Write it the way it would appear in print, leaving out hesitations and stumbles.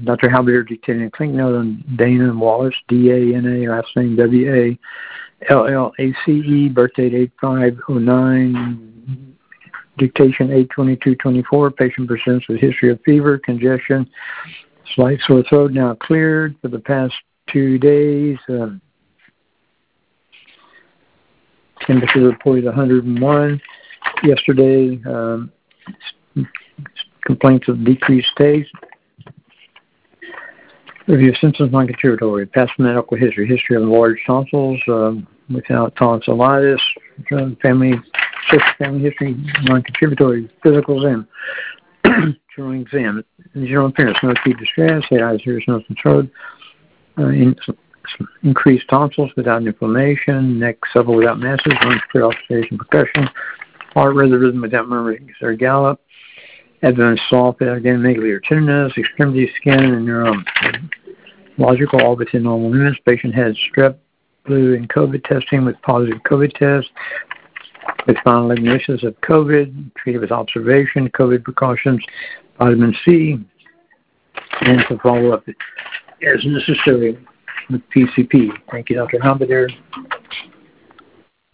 Dr. Halbiter dictating a clinic note on Dana Wallace, D-A-N-A, last name W-A-L-L-A-C-E, birth date 8/5/09, dictation 8/22/24. Patient presents with history of fever, congestion, slight sore throat, now cleared for the past 2 days. Temperature reported 101. Yesterday, complaints of decreased taste. Review of symptoms non-contributory. Past medical history. History of large tonsils without tonsillitis. Family history non-contributory. Physical exam. General exam. General appearance. No acute distress. Head, eyes, ears, nose, and throat. Increased tonsils without inflammation. Neck supple without masses. Lungs clear, oscillation, percussion. Heart rhythm without murmuring or gallop. Advanced soft, again, megaly tenderness, extremity, skin, and neurological, all within normal limits. Patient had strep, flu, and COVID testing with positive COVID test, with final diagnosis of COVID, treated with observation, COVID precautions, vitamin C, and to follow up as necessary with PCP. Thank you, Dr. Halbiter.